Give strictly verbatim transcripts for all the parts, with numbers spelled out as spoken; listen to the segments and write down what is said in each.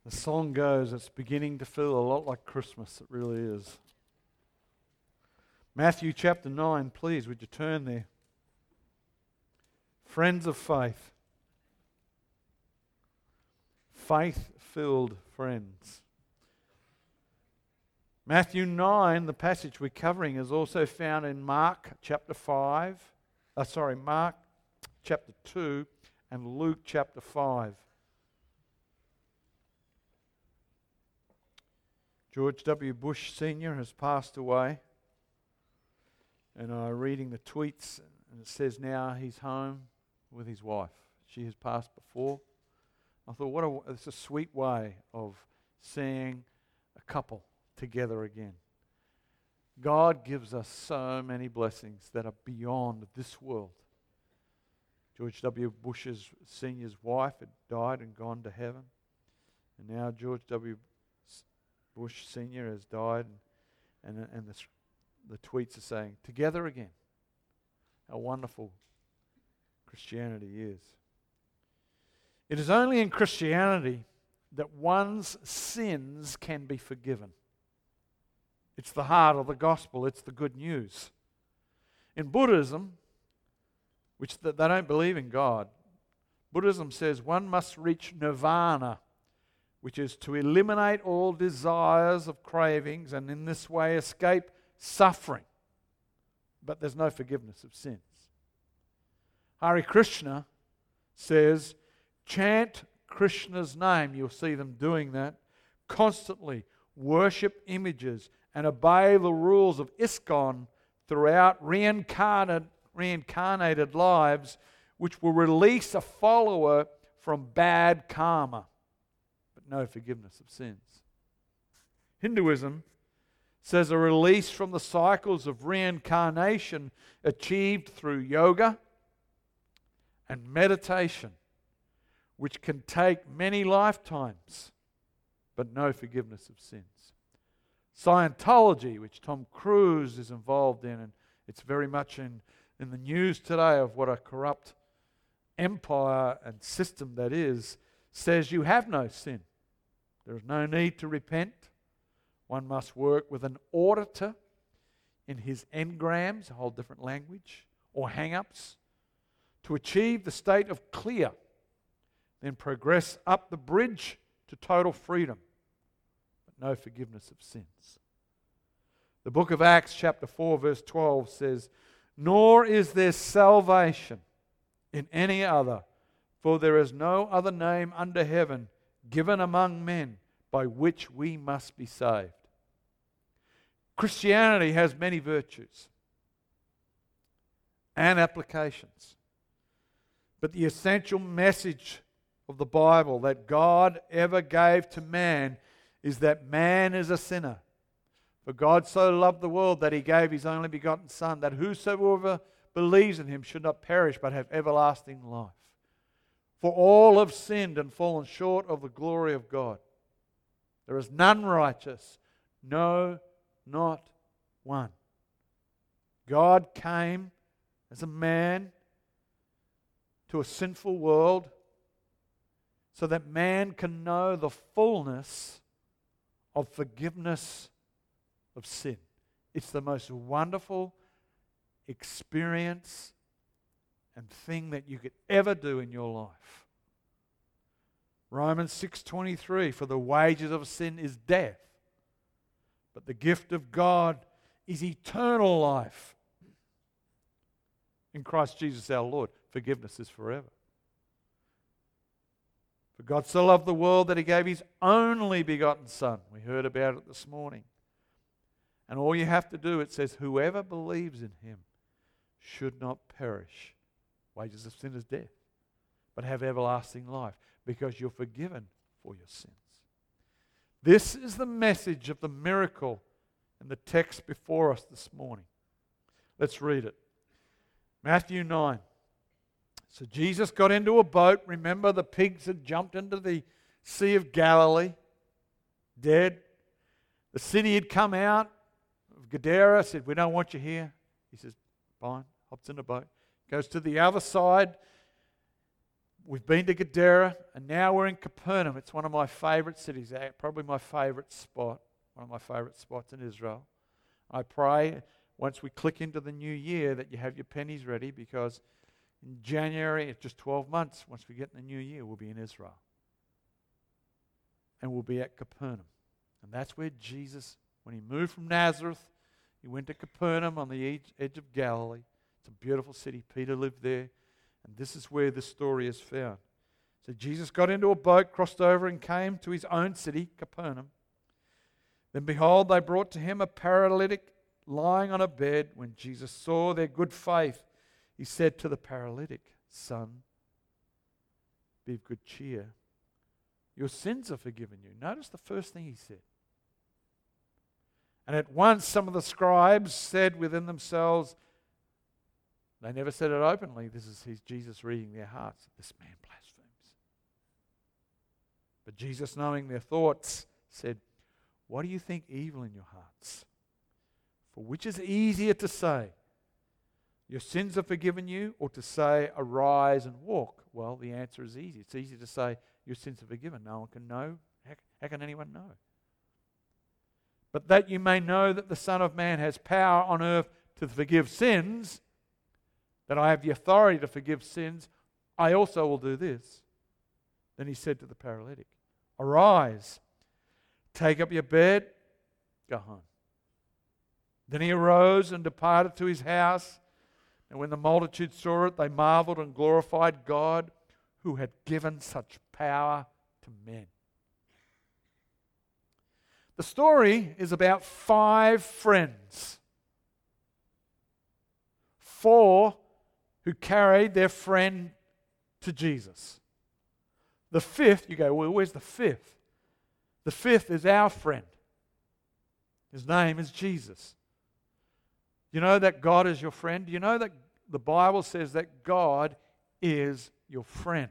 The song goes, it's beginning to feel a lot like Christmas. It really is. Matthew chapter nine, please, would you turn there? Friends of faith. Faith-filled friends. Matthew nine, the passage we're covering, is also found in Mark chapter five. Uh, sorry, Mark chapter two and Luke chapter five. George W. Bush Senior has passed away, and I'm reading the tweets, and it says now he's home with his wife. She has passed before. I thought, what a, it's a sweet way of seeing a couple together again. God gives us so many blessings that are beyond this world. George W. Bush's Senior's wife had died and gone to heaven, and now George W. Bush Senior has died, and, and, and the, the tweets are saying, together again. How wonderful Christianity is. It is only in Christianity that one's sins can be forgiven. It's the heart of the gospel. It's the good news. In Buddhism, which th- they don't believe in God, Buddhism says one must reach nirvana, which is to eliminate all desires of cravings and in this way escape suffering. But there's no forgiveness of sins. Hare Krishna says, chant Krishna's name. You'll see them doing that constantly. Worship images and obey the rules of ISKCON throughout reincarnated, reincarnated lives, which will release a follower from bad karma. No forgiveness of sins. Hinduism says a release from the cycles of reincarnation achieved through yoga and meditation, which can take many lifetimes, but no forgiveness of sins. Scientology, which Tom Cruise is involved in, and it's very much in, in the news today of what a corrupt empire and system that is, says you have no sin. There is no need to repent. One must work with an auditor in his engrams, a whole different language, or hang-ups, to achieve the state of clear, then progress up the bridge to total freedom, but no forgiveness of sins. The book of Acts chapter four verse twelve says, nor is there salvation in any other, for there is no other name under heaven given among men by which we must be saved. Christianity has many virtues and applications. But the essential message of the Bible that God ever gave to man is that man is a sinner. For God so loved the world that He gave His only begotten Son, that whosoever believes in Him should not perish but have everlasting life. For all have sinned and fallen short of the glory of God. There is none righteous, no, not one. God came as a man to a sinful world so that man can know the fullness of forgiveness of sin. It's the most wonderful experience and thing that you could ever do in your life. Romans six twenty-three, for the wages of sin is death, but the gift of God is eternal life in Christ Jesus our Lord. Forgiveness is forever. For God so loved the world that He gave His only begotten Son. We heard about it this morning. And all you have to do, it says, whoever believes in Him should not perish. Wages of sin is death, but have everlasting life, because you're forgiven for your sins. This is the message of the miracle in the text before us this morning. Let's read it. Matthew nine. So Jesus got into a boat. Remember, the pigs had jumped into the Sea of Galilee, dead. The city had come out of Gadara, said, we don't want you here. He says, fine, hops in a boat. Goes to the other side. we've been to Gadara, and now we're in Capernaum. It's one of my favourite cities, probably my favourite spot, one of my favourite spots in Israel. I pray once we click into the new year that you have your pennies ready, because in January, it's just twelve months. Once we get in the new year, we'll be in Israel. And we'll be at Capernaum. And that's where Jesus, when he moved from Nazareth, he went to Capernaum on the edge, edge of Galilee. It's a beautiful city. Peter lived there. And this is where this story is found. So Jesus got into a boat, crossed over, and came to his own city, Capernaum. Then behold, they brought to him a paralytic lying on a bed. When Jesus saw their good faith, he said to the paralytic, "Son, be of good cheer. Your sins are forgiven you." Notice the first thing he said. And at once some of the scribes said within themselves, they never said it openly, this is his Jesus reading their hearts, "This man blasphemes." But Jesus, knowing their thoughts, said, "What do you think evil in your hearts? For which is easier to say, 'Your sins are forgiven you,' or to say, 'Arise and walk'?" Well, the answer is easy. It's easy to say, "Your sins are forgiven." No one can know. How, how can anyone know? But that you may know that the Son of Man has power on earth to forgive sins, that I have the authority to forgive sins, I also will do this. Then he said to the paralytic, "Arise, take up your bed, go home." Then he arose and departed to his house. And when the multitude saw it, they marveled and glorified God, who had given such power to men. The story is about five friends. Four who carried their friend to Jesus. The fifth, you go, well, where's the fifth? The fifth is our friend. His name is Jesus. You know that God is your friend? Do you know that the Bible says that God is your friend?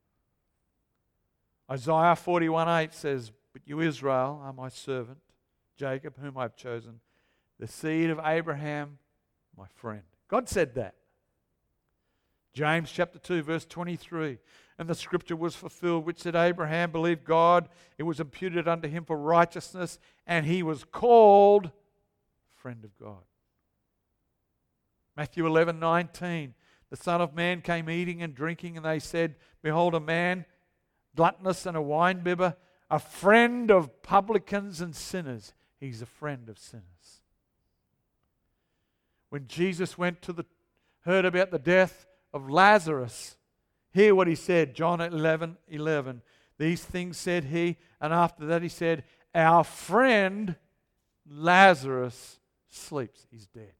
Isaiah forty-one eight says, "But you, Israel, are my servant, Jacob, whom I have chosen, the seed of Abraham, my friend." God said that. James chapter two, verse twenty-three, "And the scripture was fulfilled, which said, Abraham believed God, it was imputed unto him for righteousness, and he was called friend of God." Matthew eleven nineteen, "The Son of Man came eating and drinking, and they said, Behold a man, gluttonous and a winebibber, a friend of publicans and sinners." He's a friend of sinners. When Jesus went to the, heard about the death of Lazarus, hear what he said, John eleven eleven. "These things said he, and after that he said, Our friend Lazarus sleeps." He's dead.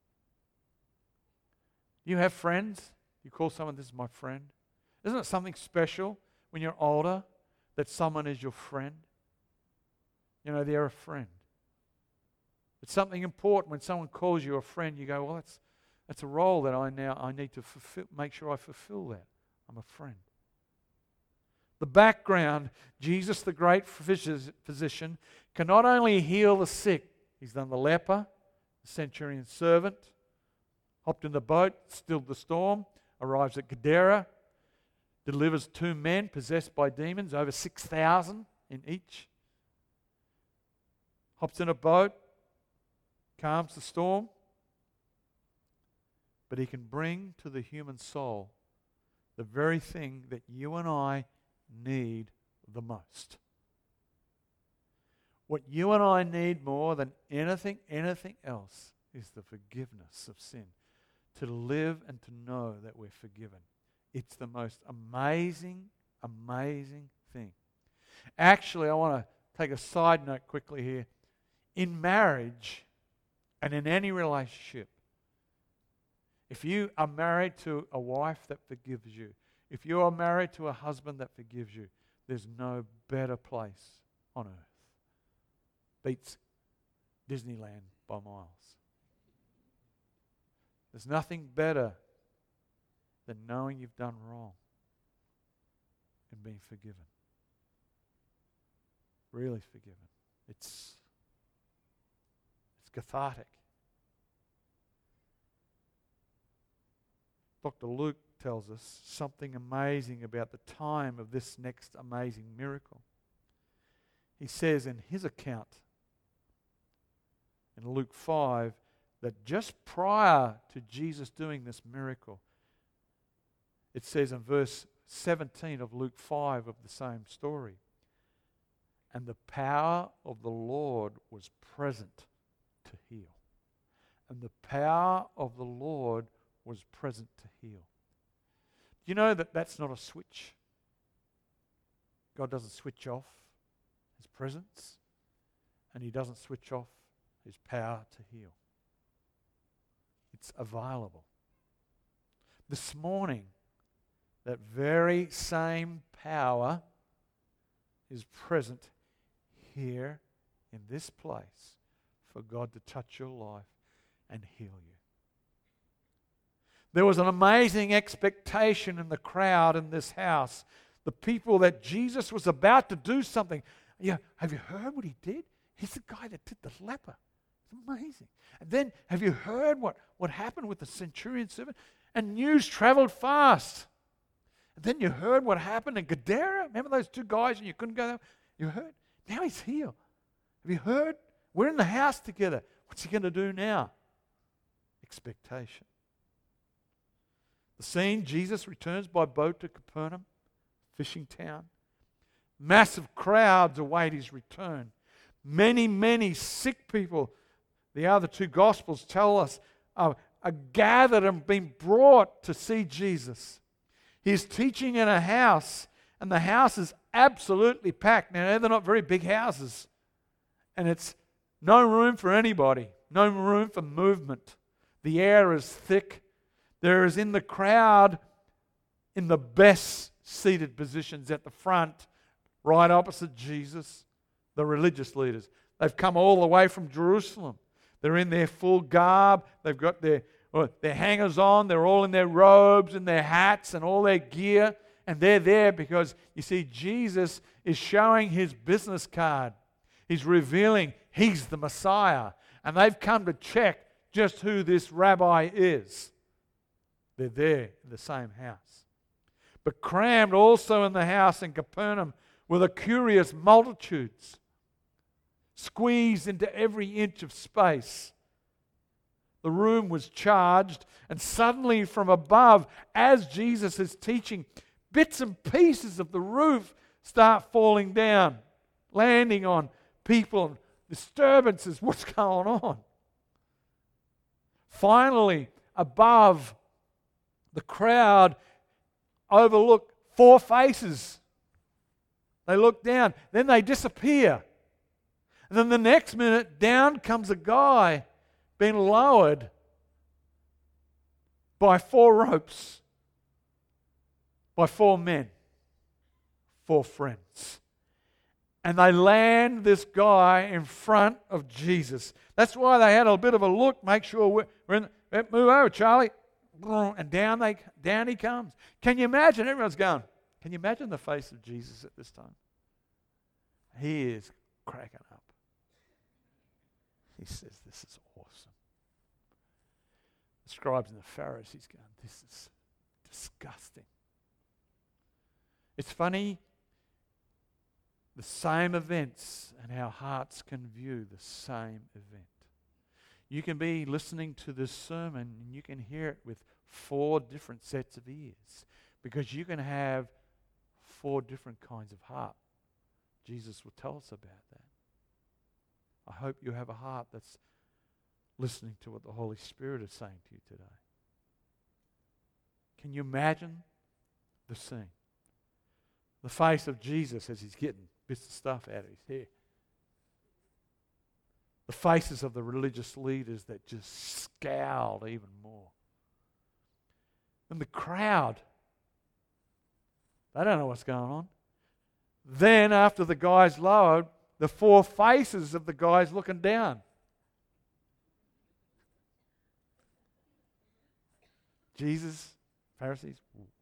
You have friends? You call someone, "This is my friend." Isn't it something special when you're older that someone is your friend? You know, they're a friend. It's something important when someone calls you a friend. You go, "Well, that's that's a role that I now I need to fulfill, make sure I fulfill that. I'm a friend." The background: Jesus, the great physician, can not only heal the sick. He's done the leper, the centurion's servant, hopped in the boat, stilled the storm, arrives at Gadara, delivers two men possessed by demons, over six thousand in each. Hops in a boat, calms the storm. But he can bring to the human soul the very thing that you and I need the most. What you and I need more than anything, anything else is the forgiveness of sin. To live and to know that we're forgiven. It's the most amazing, amazing thing. Actually, I want to take a side note quickly here. In marriage and in any relationship, if you are married to a wife that forgives you, if you are married to a husband that forgives you, there's no better place on earth. Beats Disneyland by miles. There's nothing better than knowing you've done wrong and being forgiven. Really forgiven. It's, it's cathartic. Doctor Luke tells us something amazing about the time of this next amazing miracle. He says in his account in Luke five that just prior to Jesus doing this miracle, it says in verse seventeen of Luke five of the same story, and the power of the Lord was present to heal. And the power of the Lord was present to heal. You know that that's not a switch. God doesn't switch off His presence, and He doesn't switch off His power to heal. It's available. This morning, that very same power is present here in this place for God to touch your life and heal you. There was an amazing expectation in the crowd in this house. The people that Jesus was about to do something. Yeah, have you heard what He did? He's the guy that did the leper. It's amazing. And then, have you heard what, what happened with the centurion servant? And news traveled fast. And then you heard what happened in Gadara. Remember those two guys and you couldn't go there? You heard? Now he's healed. Have you heard? We're in the house together. What's He going to do now? Expectation. The scene, Jesus returns by boat to Capernaum, fishing town. Massive crowds await His return. Many, many sick people, the other two Gospels tell us, are, are gathered and being brought to see Jesus. He's teaching in a house, and the house is absolutely packed. Now, they're not very big houses, and it's no room for anybody, no room for movement. The air is thick. There is in the crowd, in the best seated positions at the front, right opposite Jesus, the religious leaders. They've come all the way from Jerusalem. They're in their full garb. They've got their, their hangers on. They're all in their robes and their hats and all their gear. And they're there because, you see, Jesus is showing His business card. He's revealing He's the Messiah. And they've come to check just who this rabbi is. They're there in the same house. But crammed also in the house in Capernaum were the curious multitudes, squeezed into every inch of space. The room was charged, and suddenly from above, as Jesus is teaching, bits and pieces of the roof start falling down, landing on people. Disturbances, what's going on? Finally, above, the crowd overlook four faces. They look down, then they disappear. And then the next minute, down comes a guy being lowered by four ropes, by four men, four friends. And they land this guy in front of Jesus. That's why they had a bit of a look, make sure we're, we're in the, move over, Charlie. And down they down he comes. Can you imagine? Everyone's going, can you imagine the face of Jesus at this time? He is cracking up. He says, this is awesome. The scribes and the Pharisees going, this is disgusting. It's funny, the same events and our hearts can view the same event. You can be listening to this sermon and you can hear it with four different sets of ears because you can have four different kinds of heart. Jesus will tell us about that. I hope you have a heart that's listening to what the Holy Spirit is saying to you today. Can you imagine the scene? The face of Jesus as He's getting bits of stuff out of His hair. The faces of the religious leaders that just scowled even more. And the crowd, they don't know what's going on. Then after the guy's lowered, the four faces of the guys looking down. Jesus, Pharisees.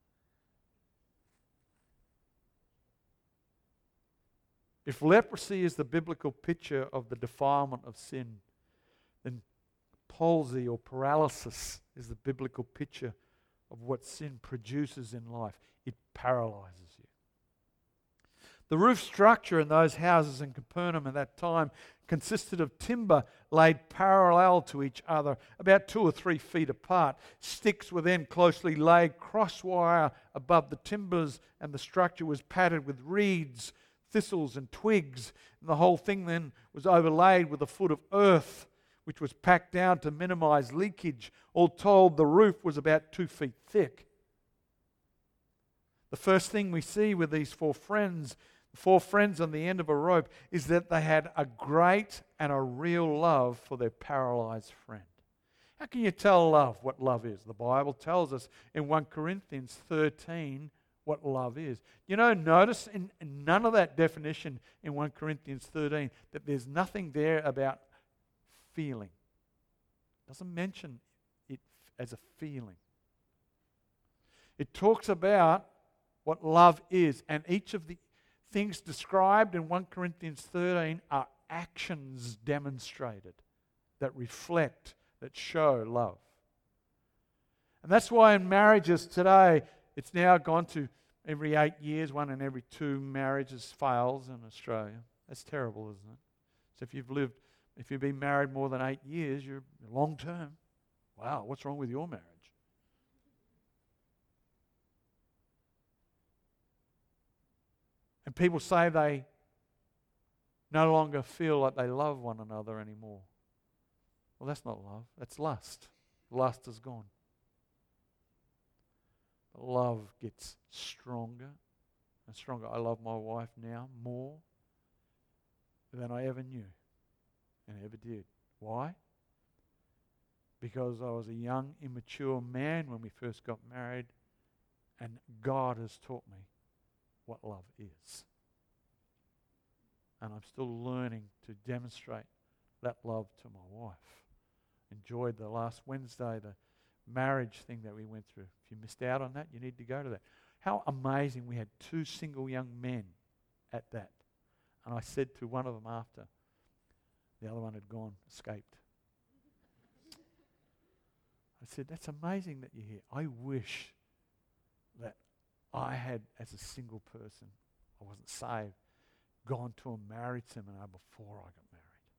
If leprosy is the biblical picture of the defilement of sin, then palsy or paralysis is the biblical picture of what sin produces in life. It paralyzes you. The roof structure in those houses in Capernaum at that time consisted of timber laid parallel to each other, about two or three feet apart. Sticks were then closely laid crosswire above the timbers, and the structure was padded with reeds, thistles, and twigs. And the whole thing then was overlaid with a foot of earth, which was packed down to minimize leakage. All told, the roof was about two feet thick. The first thing we see with these four friends, the four friends on the end of a rope, is that they had a great and a real love for their paralyzed friend. How can you tell love what love is? The Bible tells us in First Corinthians thirteen what love is. You know, notice in, in none of that definition in First Corinthians thirteen that there's nothing there about feeling. It doesn't mention it as a feeling. It talks about what love is, and each of the things described in First Corinthians thirteen are actions demonstrated that reflect, that show love. And that's why in marriages today, it's now gone to every eight years, one in every two marriages fails in Australia. That's terrible, isn't it? So if you've lived, if you've been married more than eight years, you're long term. Wow, what's wrong with your marriage? And people say they no longer feel like they love one another anymore. Well, that's not love. That's lust. Lust is gone. But love gets stronger and stronger. I love my wife now more than I ever knew and ever did. Why? Because I was a young, immature man when we first got married, and God has taught me what love is. And I'm still learning to demonstrate that love to my wife. Enjoyed the last Wednesday, the marriage thing that we went through. If you missed out on that, you need to go to that. How amazing. We had two single young men at that. And I said to one of them after, the other one had gone, escaped. I said, that's amazing that you're here. I wish that I had, as a single person, I wasn't saved, gone to a marriage seminar before I got married.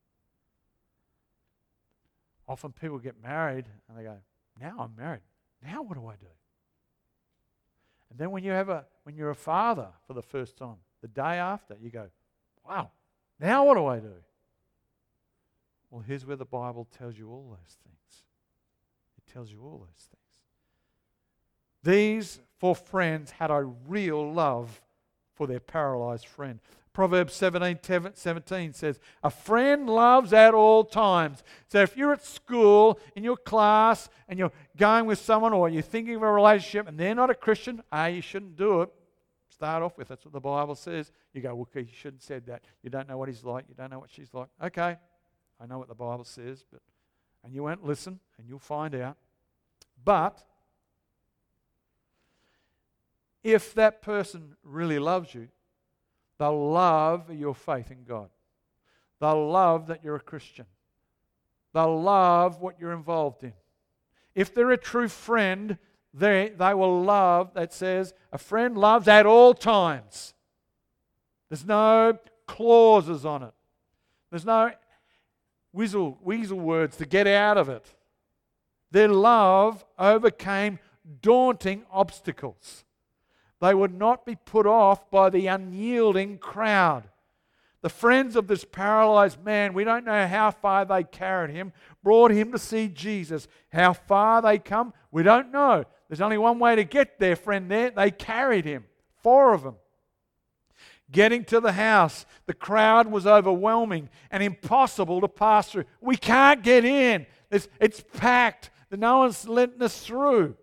Often people get married and they go, now I'm married. Now what do I do? And then when you have a when you're a father for the first time, the day after, you go, wow, now what do I do? Well, here's where the Bible tells you all those things. It tells you all those things. These four friends had a real love for their paralyzed friend. Proverbs seventeen seventeen says, a friend loves at all times. So if you're at school, in your class, and you're going with someone, or you're thinking of a relationship, and they're not a Christian, ah, you shouldn't do it. Start off with, that's what the Bible says. You go, well, you shouldn't have said that. You don't know what he's like. You don't know what she's like. Okay, I know what the Bible says, but and you won't listen, and you'll find out. But if that person really loves you, they'll love your faith in God. They'll love that you're a Christian. They'll love what you're involved in. If they're a true friend, they, they will love, that says, a friend loves at all times. There's no clauses on it. There's no weasel, weasel words to get out of it. Their love overcame daunting obstacles. They would not be put off by the unyielding crowd. The friends of this paralyzed man, we don't know how far they carried him, brought him to see Jesus. How far they come, we don't know. There's only one way to get their friend there. They carried him, four of them. Getting to the house, the crowd was overwhelming and impossible to pass through. We can't get in. It's, it's packed. No one's letting us through.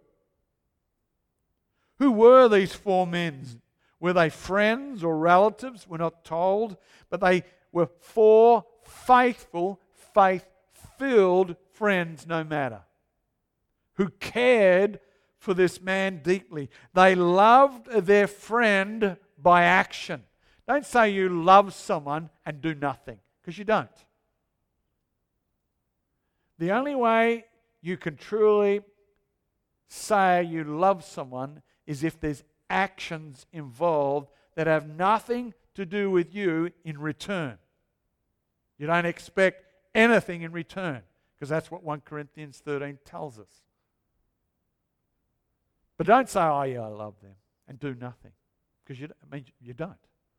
Who were these four men? Were they friends or relatives? We're not told. But they were four faithful, faith-filled friends no matter, who cared for this man deeply. They loved their friend by action. Don't say you love someone and do nothing, because you don't. The only way you can truly say you love someone is if there's actions involved that have nothing to do with you in return. You don't expect anything in return, because that's what First Corinthians thirteen tells us. But don't say, oh yeah, I love them, and do nothing, because you, I mean, you don't.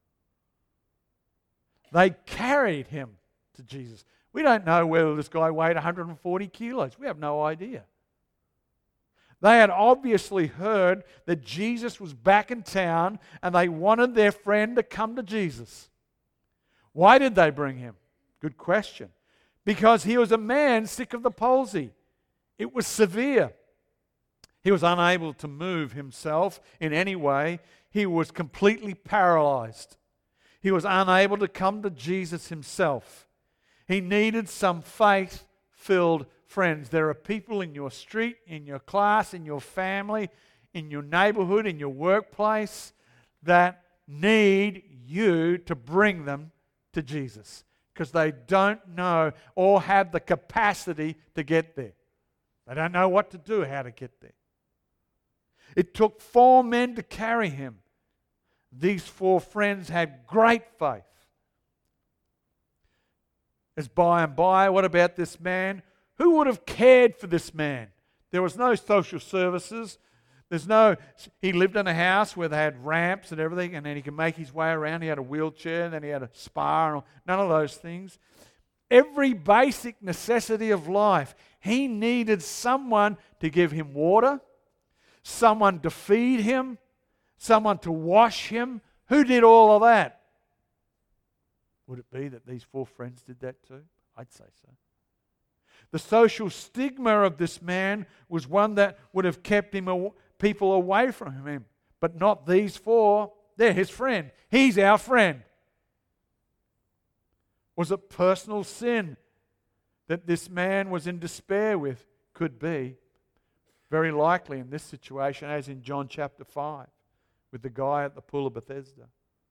They carried him to Jesus. We don't know whether this guy weighed one hundred forty kilos. We have no idea. They had obviously heard that Jesus was back in town, and they wanted their friend to come to Jesus. Why did they bring him? Good question. Because he was a man sick of the palsy. It was severe. He was unable to move himself in any way. He was completely paralyzed. He was unable to come to Jesus himself. He needed some faith-filled friends. There are people in your street, in your class, in your family, in your neighborhood, in your workplace that need you to bring them to Jesus, because they don't know or have the capacity to get there. They don't know what to do, how to get there. It took four men to carry him. These four friends had great faith. As by and by, what about this man? Who would have cared for this man? There was no social services. There's no, he lived in a house where they had ramps and everything, and then he could make his way around. He had a wheelchair, and then he had a spa, and none of those things. Every basic necessity of life, he needed someone to give him water, someone to feed him, someone to wash him. Who did all of that? Would it be that these four friends did that too? I'd say so. The social stigma of this man was one that would have kept him aw- people away from him. But not these four. They're his friend. He's our friend. Was it personal sin that this man was in despair with? Could be. Very likely in this situation, as in John chapter five, with the guy at the pool of Bethesda.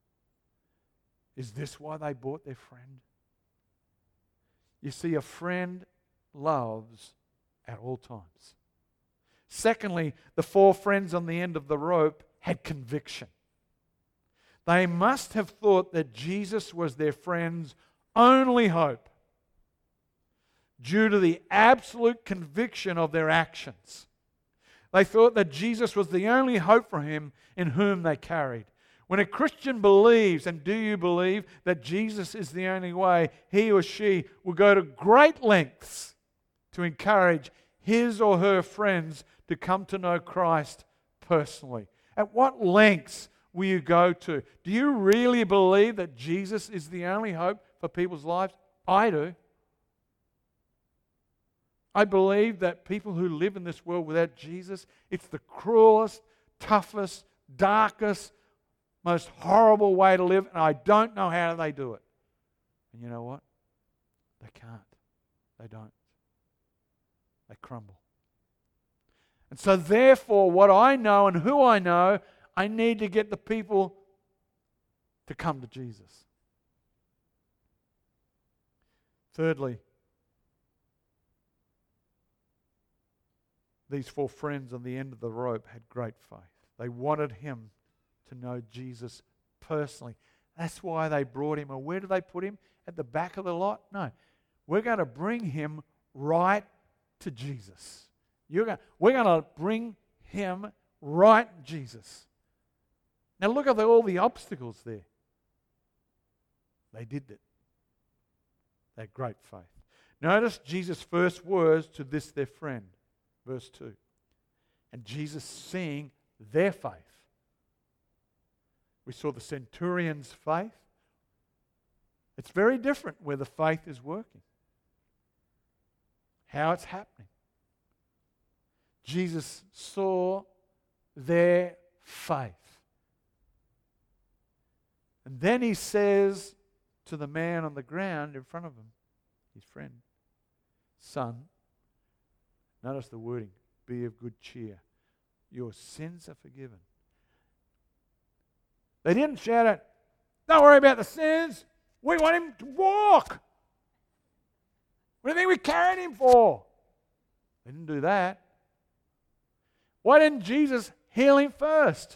Is this why they brought their friend? You see, a friend loves at all times. Secondly, the four friends on the end of the rope had conviction. They must have thought that Jesus was their friend's only hope due to the absolute conviction of their actions. They thought that Jesus was the only hope for him in whom they carried. When a Christian believes, and do you believe, that Jesus is the only way, he or she will go to great lengths to encourage his or her friends to come to know Christ personally. At what lengths will you go to? Do you really believe that Jesus is the only hope for people's lives? I do. I believe that people who live in this world without Jesus, it's the cruelest, toughest, darkest, most horrible way to live, and I don't know how they do it. And you know what? They can't. They don't. They crumble. And so therefore, what I know and who I know, I need to get the people to come to Jesus. Thirdly, these four friends on the end of the rope had great faith. They wanted him to know Jesus personally. That's why they brought him. And where did they put him? At the back of the lot? No. We're going to bring him right to Jesus. You're going, we're going to bring him right to Jesus. Now look at the, all the obstacles there. They did that. They had great faith. Notice Jesus' first words to this their friend. Verse two. And Jesus, seeing their faith. We saw the centurion's faith. It's very different where the faith is working. How it's happening. Jesus saw their faith. And then he says to the man on the ground in front of him, his friend, son, notice the wording, be of good cheer. Your sins are forgiven. They didn't shout out, don't worry about the sins. We want him to walk. What do you think we carried him for? They didn't do that. Why didn't Jesus heal him first?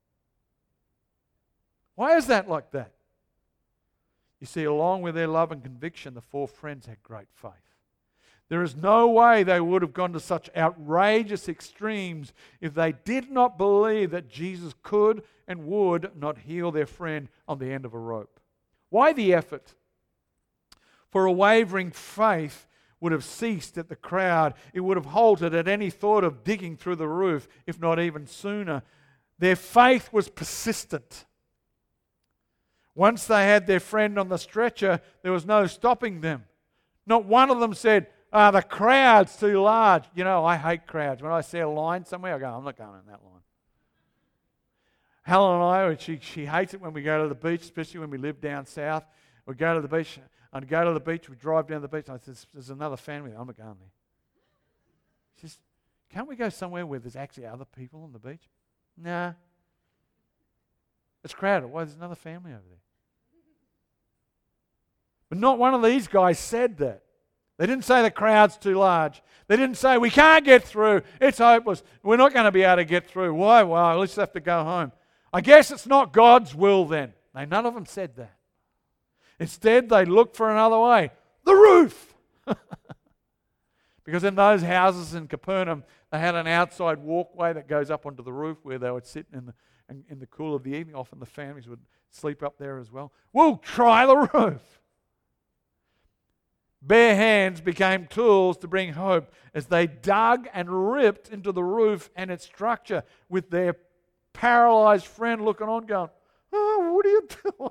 Why is that like that? You see, along with their love and conviction, the four friends had great faith. There is no way they would have gone to such outrageous extremes if they did not believe that Jesus could and would not heal their friend on the end of a rope. Why the effort? For a wavering faith would have ceased at the crowd. It would have halted at any thought of digging through the roof, if not even sooner. Their faith was persistent. Once they had their friend on the stretcher, there was no stopping them. Not one of them said, ah, the crowd's too large. You know, I hate crowds. When I see a line somewhere, I go, I'm not going in that line. Helen and I, she, she hates it when we go to the beach, especially when we live down south. We go to the beach, I'd go to the beach, we drive down the beach, and I said, there's another family there. I'm not going there. She says, can't we go somewhere where there's actually other people on the beach? Nah. It's crowded. Why, there's another family over there. But not one of these guys said that. They didn't say the crowd's too large. They didn't say, we can't get through. It's hopeless. We're not going to be able to get through. Why? Well, let's have to go home. I guess it's not God's will then. No, none of them said that. Instead, they looked for another way. The roof! Because in those houses in Capernaum, they had an outside walkway that goes up onto the roof where they would sit in the, in, in the cool of the evening. Often the families would sleep up there as well. We'll try the roof. Bare hands became tools to bring hope as they dug and ripped into the roof and its structure, with their paralyzed friend looking on going, oh, what are you doing?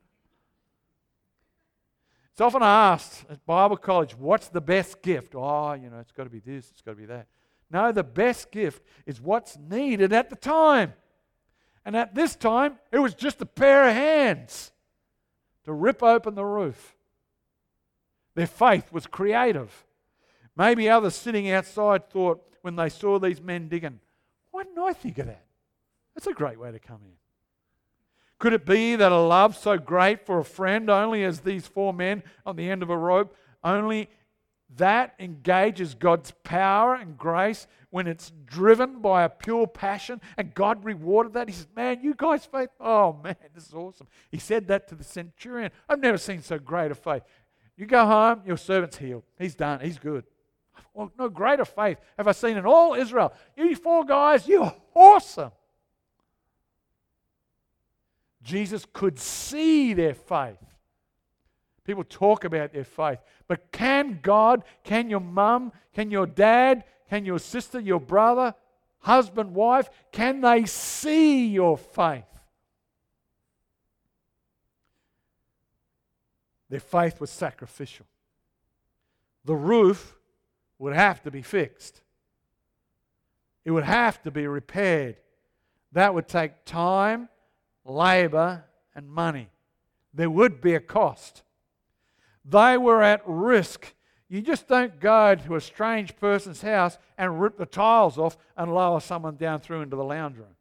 It's often asked at Bible college, what's the best gift? Oh, you know, it's got to be this, it's got to be that. No, the best gift is what's needed at the time. And at this time, it was just a pair of hands to rip open the roof. Their faith was creative. Maybe others sitting outside thought when they saw these men digging, why didn't I think of that? That's a great way to come in. Could it be that a love so great for a friend, only as these four men on the end of a rope, only that engages God's power and grace when it's driven by a pure passion, and God rewarded that? He says, man, you guys' faith, oh man, this is awesome. He said that to the centurion. I've never seen so great a faith. You go home, your servant's healed. He's done. He's good. Well, no greater faith have I seen in all Israel. You four guys, you're awesome. Jesus could see their faith. People talk about their faith. But can God, can your mum, can your dad, can your sister, your brother, husband, wife, can they see your faith? Their faith was sacrificial. The roof would have to be fixed. It would have to be repaired. That would take time, labor, and money. There would be a cost. They were at risk. You just don't go to a strange person's house and rip the tiles off and lower someone down through into the lounge room.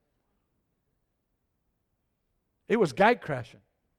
It was gate crashing.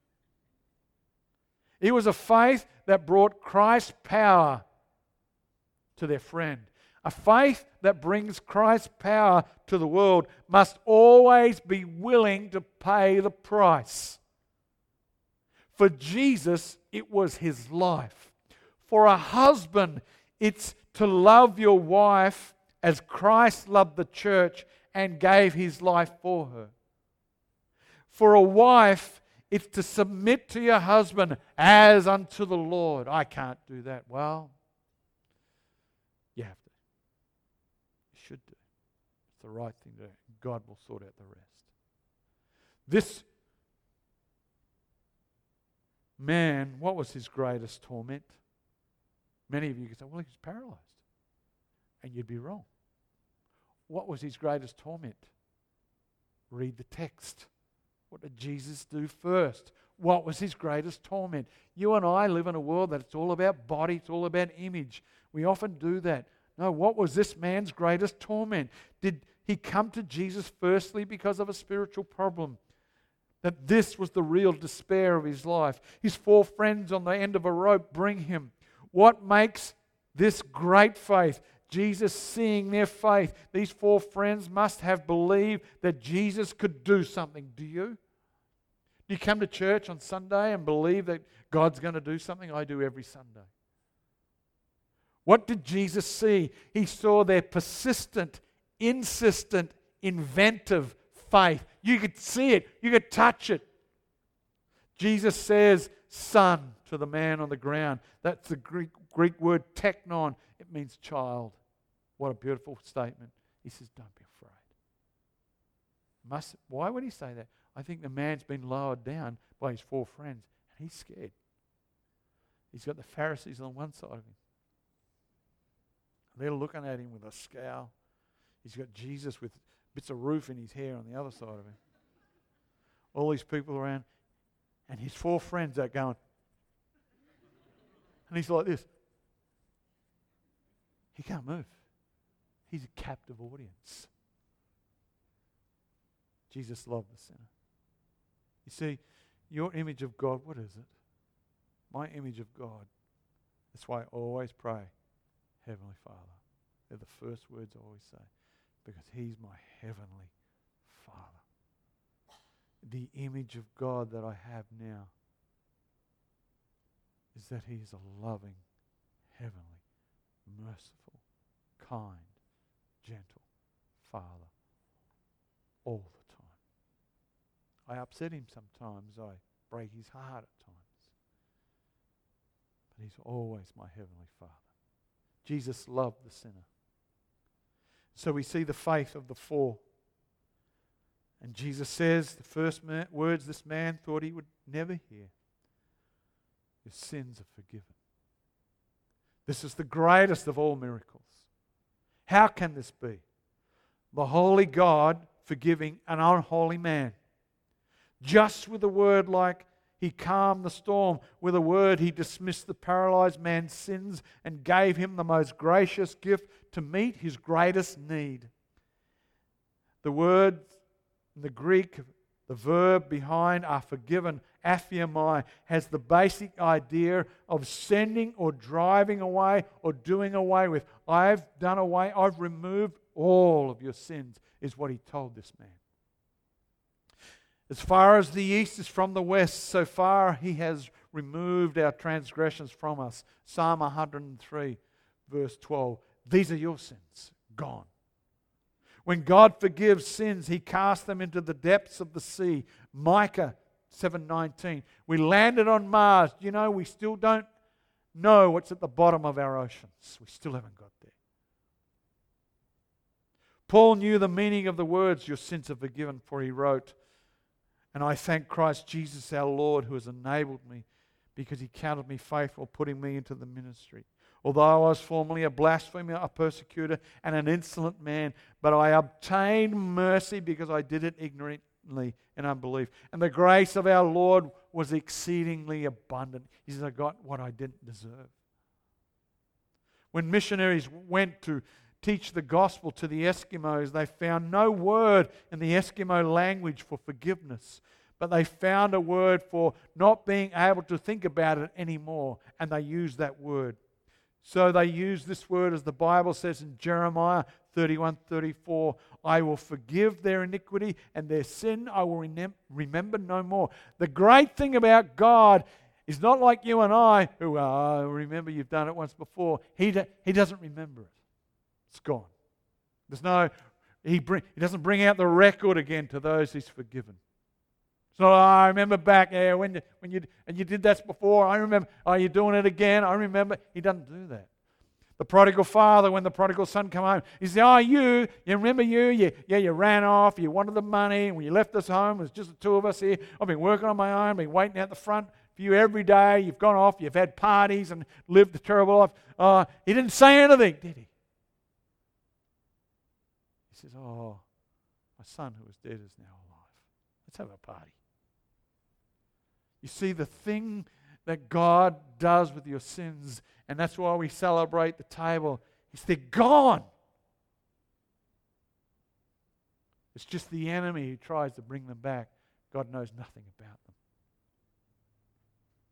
It was a faith that brought Christ's power to their friend. A faith that brings Christ's power to the world must always be willing to pay the price. For Jesus, it was his life. For a husband, it's to love your wife as Christ loved the church and gave his life for her. For a wife, it's to submit to your husband as unto the Lord. I can't do that. Well, you have to. You should do. It's the right thing to do. God will sort out the rest. This man, what was his greatest torment? Many of you could say, well, he was paralyzed. And you'd be wrong. What was his greatest torment? Read the text. What did Jesus do first? What was his greatest torment? You and I live in a world that it's all about body, it's all about image. We often do that. No, what was this man's greatest torment? Did he come to Jesus firstly because of a spiritual problem? That this was the real despair of his life. His four friends on the end of a rope bring him. What makes this great faith? Jesus, seeing their faith, these four friends must have believed that Jesus could do something. Do you? Do you come to church on Sunday and believe that God's going to do something? I do every Sunday. What did Jesus see? He saw their persistent, insistent, inventive faith. You could see it. You could touch it. Jesus says, son, to the man on the ground. That's the Greek, Greek word teknon. It means child. What a beautiful statement. He says, don't be afraid. Must, why would he say that? I think the man's been lowered down by his four friends, and he's scared. He's got the Pharisees on one side of him. They're looking at him with a scowl. He's got Jesus with bits of roof in his hair on the other side of him. All these people around, and his four friends are going, and he's like this. He can't move. He's a captive audience. Jesus loved the sinner. You see, your image of God, what is it? My image of God. That's why I always pray, Heavenly Father. They're the first words I always say, because He's my Heavenly Father. The image of God that I have now is that He is a loving, heavenly, merciful, kind, gentle Father all the time. I upset Him sometimes. I break His heart at times. But He's always my Heavenly Father. Jesus loved the sinner. So we see the faith of the four. And Jesus says, the first man, words this man thought he would never hear: your sins are forgiven. This is the greatest of all miracles. How can this be? The holy God forgiving an unholy man. Just with a word like He calmed the storm, with a word He dismissed the paralyzed man's sins and gave him the most gracious gift to meet his greatest need. The word in the Greek, the verb behind are forgiven, aphiamai, has the basic idea of sending or driving away or doing away with. I've done away, I've removed all of your sins, is what He told this man. As far as the east is from the west, so far He has removed our transgressions from us. Psalm one hundred three, verse twelve. These are your sins, gone. When God forgives sins, He casts them into the depths of the sea. Micah seven nineteen. We landed on Mars. You know, we still don't know what's at the bottom of our oceans. We still haven't got there. Paul knew the meaning of the words, your sins are forgiven, for he wrote, and I thank Christ Jesus our Lord, who has enabled me, because He counted me faithful, putting me into the ministry. Although I was formerly a blasphemer, a persecutor, and an insolent man, but I obtained mercy because I did it ignorantly in unbelief. And the grace of our Lord was exceedingly abundant. He says, I got what I didn't deserve. When missionaries went to teach the gospel to the Eskimos, they found no word in the Eskimo language for forgiveness, but they found a word for not being able to think about it anymore, and they used that word. So they used this word, as the Bible says in Jeremiah thirty-one thirty-four, I will forgive their iniquity, and their sin I will remember no more. The great thing about God is not like you and I, who uh, remember you've done it once before. He, do, he doesn't remember it. It's gone. There's no, he, bring, he doesn't bring out the record again to those He's forgiven. It's not, oh, I remember back, yeah, when you, when you, and you did that before, I remember, oh, you're doing it again, I remember. He doesn't do that. The prodigal father, when the prodigal son come home, he says, oh, you, you remember you, you, yeah, you ran off, you wanted the money, and when you left us home, it was just the two of us here. I've been working on my own, been waiting out the front for you every day, you've gone off, you've had parties and lived a terrible life. Uh, he didn't say anything, did he? He says, oh, my son who was dead is now alive. Let's have a party. You see, the thing that God does with your sins, and that's why we celebrate the table, is they're gone. It's just the enemy who tries to bring them back. God knows nothing about them.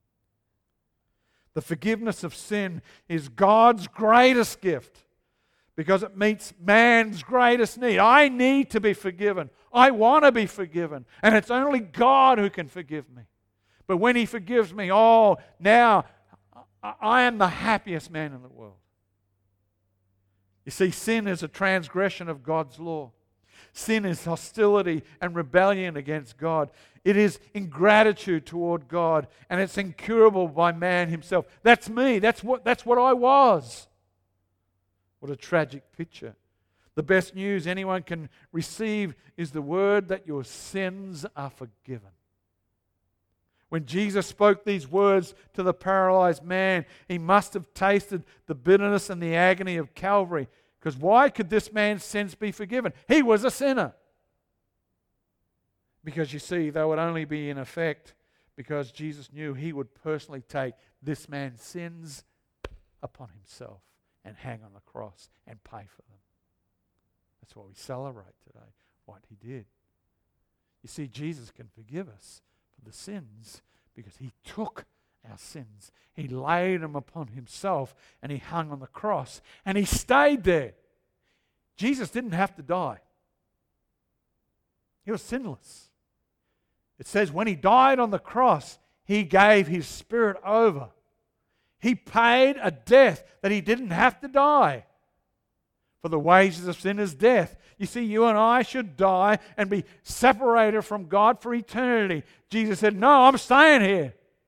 The forgiveness of sin is God's greatest gift. because it meets man's greatest need. I need to be forgiven. I want to be forgiven. And it's only God who can forgive me. But when He forgives me, oh, now I am the happiest man in the world. You see, sin is a transgression of God's law. Sin is hostility and rebellion against God. It is ingratitude toward God, and it's incurable by man himself. That's me. That's what, that's what I was. What a tragic picture. The best news anyone can receive is the word that your sins are forgiven. When Jesus spoke these words to the paralyzed man, He must have tasted the bitterness and the agony of Calvary. Because why could this man's sins be forgiven? He was a sinner. Because you see, they would only be in effect because Jesus knew He would personally take this man's sins upon Himself and hang on the cross and pay for them. That's why we celebrate today, what He did. You see, Jesus can forgive us for the sins because He took our sins. He laid them upon Himself and He hung on the cross and He stayed there. Jesus didn't have to die. He was sinless. It says when He died on the cross, He gave His Spirit over. He paid a death that He didn't have to die. For the wages of sin is death. You see, you and I should die and be separated from God for eternity. Jesus said, no, I'm staying here.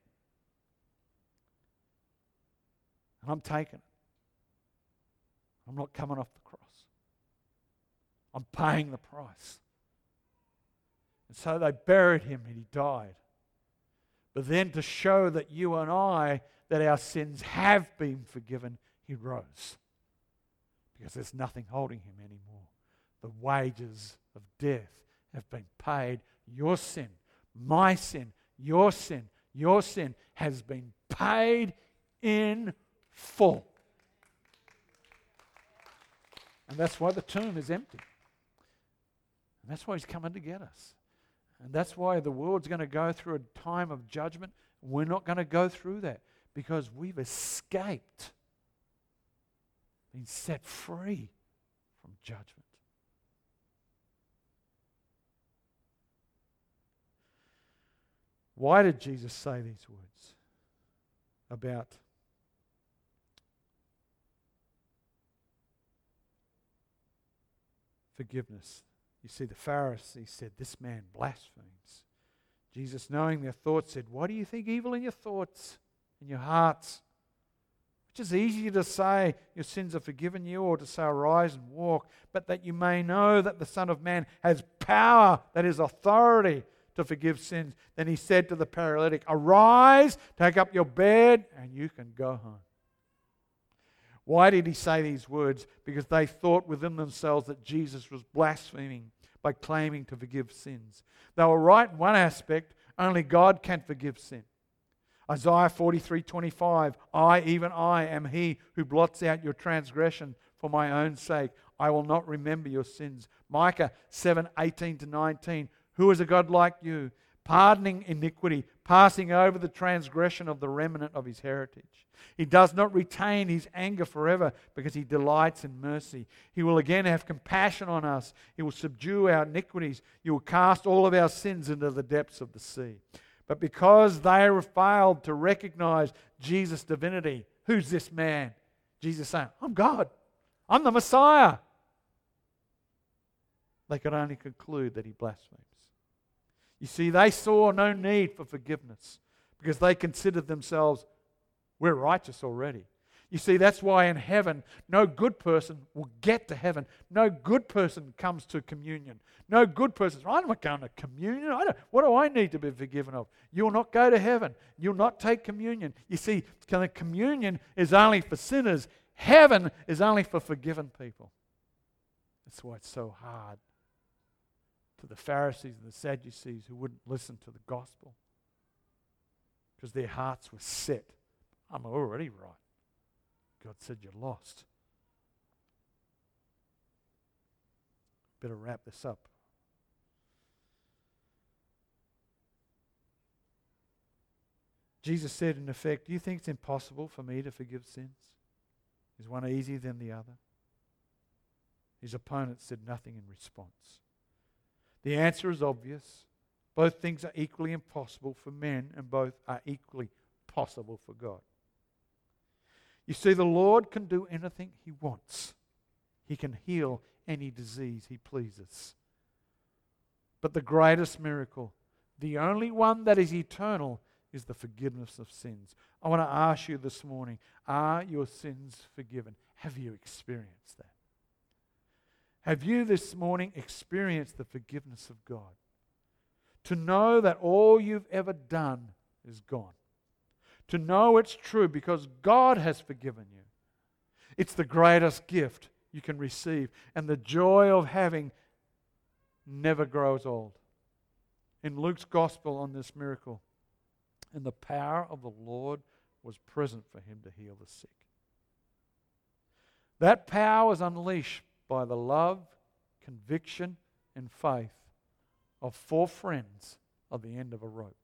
And I'm taking it. I'm not coming off the cross. I'm paying the price. And so they buried Him and He died. But then to show that you and I, that our sins have been forgiven, He rose. Because there's nothing holding Him anymore. The wages of death have been paid. Your sin, my sin, your sin, your sin has been paid in full. And that's why the tomb is empty. And that's why He's coming to get us. And that's why the world's going to go through a time of judgment. We're not going to go through that because we've escaped, been set free from judgment. Why did Jesus say these words about forgiveness? You see, the Pharisees said, this man blasphemes. Jesus, knowing their thoughts, said, why do you think evil in your thoughts, in your hearts? Which is easier to say, your sins are forgiven you, or to say, arise and walk, but that you may know that the Son of Man has power, that is authority, to forgive sins. Then He said to the paralytic, arise, take up your bed, and you can go home. Why did He say these words? Because they thought within themselves that Jesus was blaspheming by claiming to forgive sins. They were right in one aspect, only God can forgive sin. Isaiah forty-three twenty-five, I, even I, am He who blots out your transgression for my own sake. I will not remember your sins. Micah seven eighteen to nineteen, who is a God like you, pardoning iniquity, passing over the transgression of the remnant of His heritage. He does not retain His anger forever because He delights in mercy. He will again have compassion on us. He will subdue our iniquities. He will cast all of our sins into the depths of the sea. But because they have failed to recognize Jesus' divinity, who's this man? Jesus saying, I'm God. I'm the Messiah. They could only conclude that He blasphemes. You see, they saw no need for forgiveness because they considered themselves, we're righteous already. You see, that's why in heaven, no good person will get to heaven. No good person comes to communion. No good person, I'm not going to communion. I don't, what do I need to be forgiven of? You'll not go to heaven. You'll not take communion. You see, communion is only for sinners. Heaven is only for forgiven people. That's why it's so hard to the Pharisees and the Sadducees who wouldn't listen to the gospel because their hearts were set. I'm already right. God said you're lost. Better wrap this up. Jesus said, in effect, do you think it's impossible for me to forgive sins? Is one easier than the other? His opponent said nothing in response. The answer is obvious. Both things are equally impossible for men, and both are equally possible for God. You see, the Lord can do anything He wants. He can heal any disease He pleases. But the greatest miracle, the only one that is eternal, is the forgiveness of sins. I want to ask you this morning, are your sins forgiven? Have you experienced that? Have you this morning experienced the forgiveness of God? To know that all you've ever done is gone. To know it's true because God has forgiven you. It's the greatest gift you can receive. And the joy of having never grows old. In Luke's gospel on this miracle, and the power of the Lord was present for him to heal the sick. That power was unleashed by the love, conviction, and faith of four friends of the end of a rope.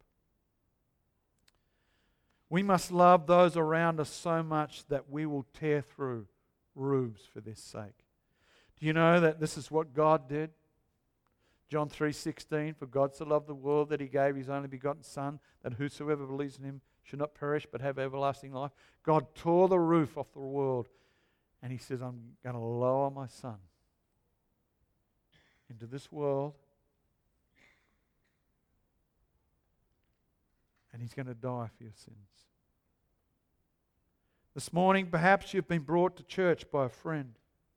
We must love those around us so much that we will tear through roofs for their sake. Do you know that this is what God did? John three sixteen, for God so loved the world that He gave His only begotten Son, that whosoever believes in Him should not perish but have everlasting life. God tore the roof off the world, and He says, I'm going to lower my Son into this world, and He's going to die for your sins. This morning, perhaps you've been brought to church by a friend.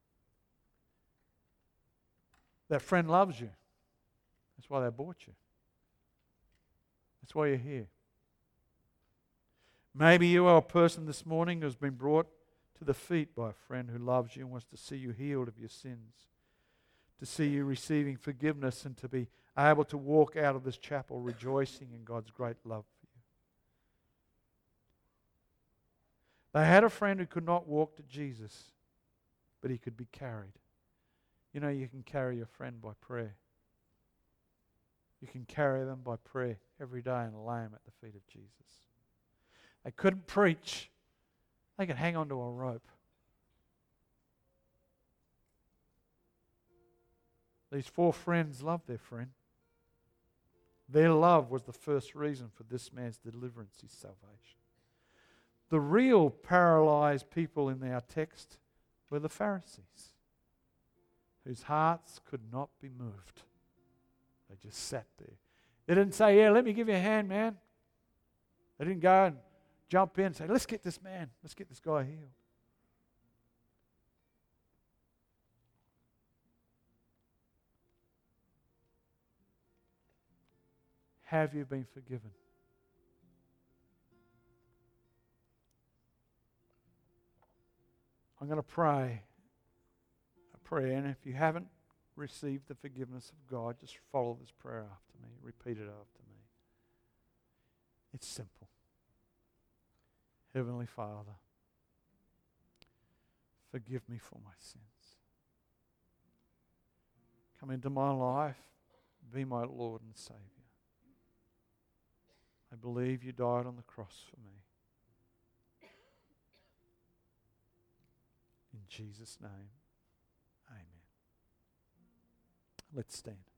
That friend loves you. That's why they bought you. That's why you're here. Maybe you are a person this morning who's been brought to the feet by a friend who loves you and wants to see you healed of your sins, to see you receiving forgiveness, and to be able to walk out of this chapel rejoicing in God's great love for you. They had a friend who could not walk to Jesus, but he could be carried. You know, you can carry your friend by prayer. You can carry them by prayer every day and lay them at the feet of Jesus. They couldn't preach. They could hang onto a rope. These four friends loved their friend. Their love was the first reason for this man's deliverance, his salvation. The real paralyzed people in our text were the Pharisees, whose hearts could not be moved. They just sat there. They didn't say, yeah, let me give you a hand, man. They didn't go and jump in and say, let's get this man, let's get this guy healed. Have you been forgiven? I'm going to pray a prayer, and if you haven't received the forgiveness of God, just follow this prayer after me. Repeat it after me. It's simple. Heavenly Father, forgive me for my sins. Come into my life, be my Lord and Savior. I believe you died on the cross for me. In Jesus' name, amen. Let's stand.